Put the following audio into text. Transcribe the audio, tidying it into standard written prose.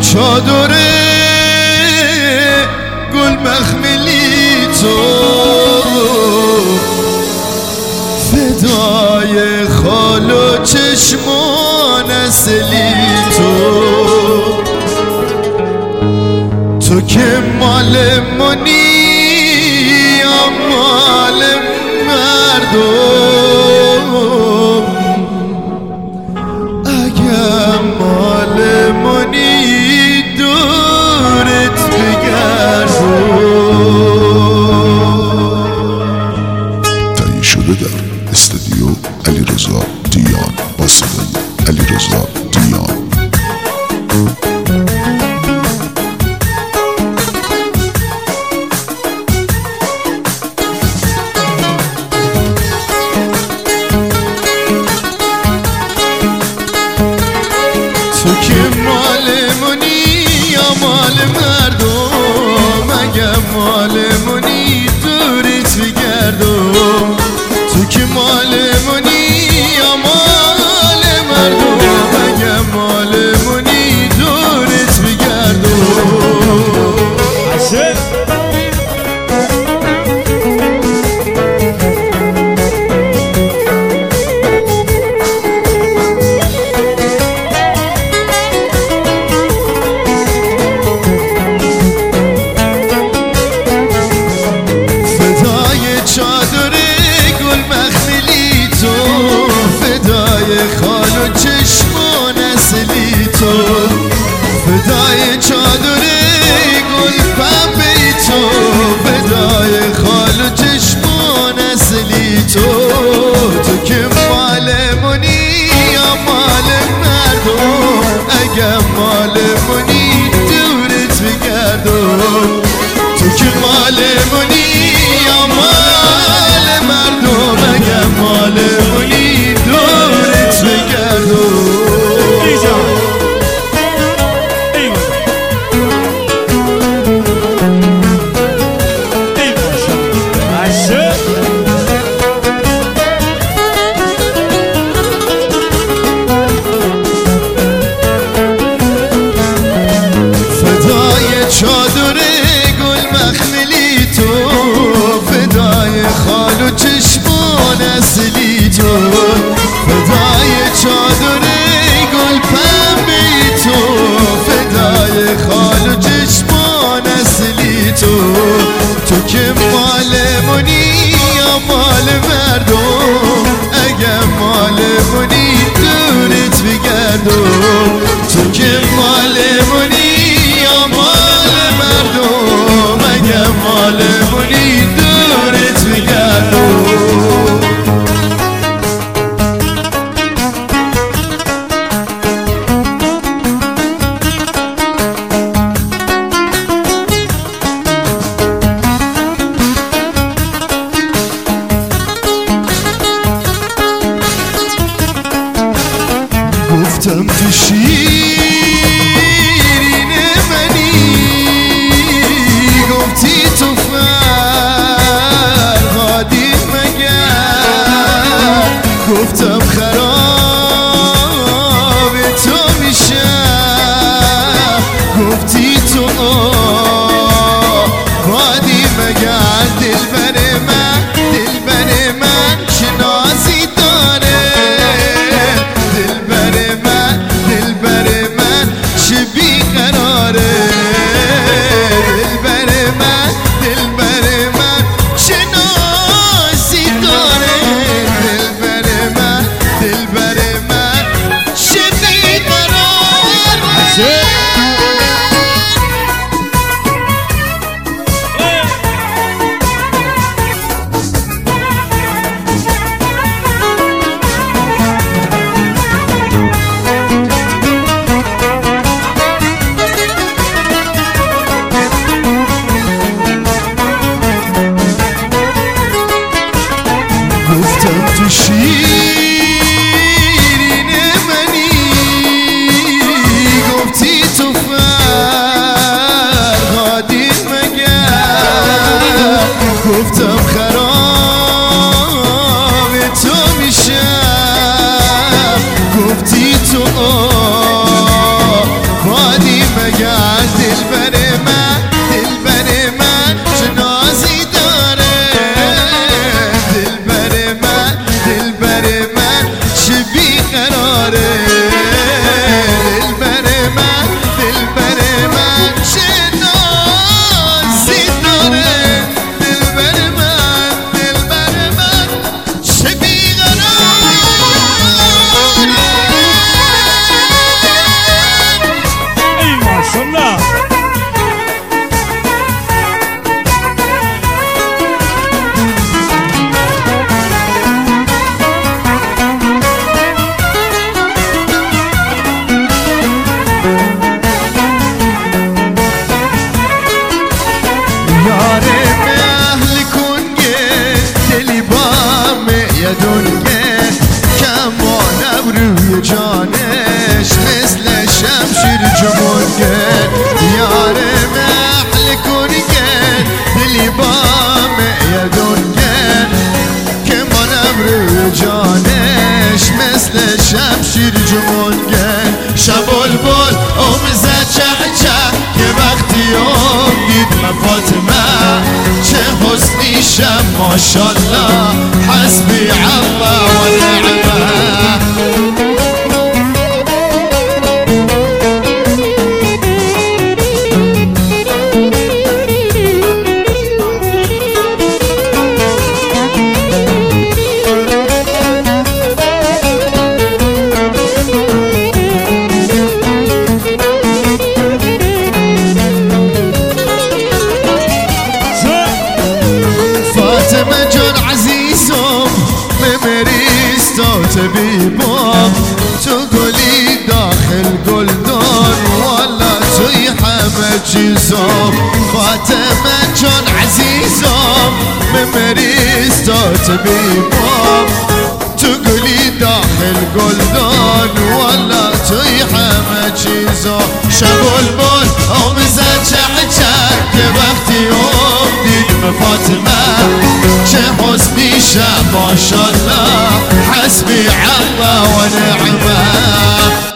چادر گل مخملی تو، فدای خال و چشمان اصلی تو که مال منی یا مال مردم، اگر مال منی دورت بگردم. تهیه شده در استودیو علیرضا دیان با صدای علیرضا دیان. تو که مال منی یا مال مردم، اگر مال منی دورت بگردم. تو که مال منی یا مال مردم، اگر مال منی دورت بگردم. چادر گل مخملی تو، فدای خال و چشمان اصلی تو، فدای چادر گل پنبه تو، فدای خال و چشمان اصلی تو. تو که مال منی یا مال مردم، اگر مال منی دورت بگردم. تو که مال منی یا مال مردم، اگر مال منی دورت بگردم. فدای چادر گل مخملی تو، فدای خال و چشمان اصلی تو، فدای چادر گل پنبه تو، فدای خال و چشمان اصلی تو. تو که مال منی یا مال مردم، اگر مال منی دورت بگردم. تو که مال منی یا مال مردم، اگر مال منی دورت بگردم. گفتم تو شیرین منی، گفتی تو فرهادی مگر، گفتم خراب تو میشم، گفتی تو آبادی مگر. دلبر من چه نازی داره، دلبر من چه بیقراره، دلبر من چه نازی داره، دلبر من چه بیقراره. گفتم تو شیرین منی، گفتی تو فرهادی مگر، گفتم خراب تو میشم، گفتی تو آبادی مگر. شم ما شاء الله حسبي الله ونعمه. فاطمة جون عزيزم ممريستو تبيبم تقولي داخل قلدون ولا توي حمد جيزم. فاطمة جون عزيزم ممريستو تبيبم تقولي داخل قلدون ولا توي حمد جيزم. شغل بول او مزجعجك بختي يوم ديك فاطمة چه حسنی شب ما شاء الله حسبي الله ونعمه.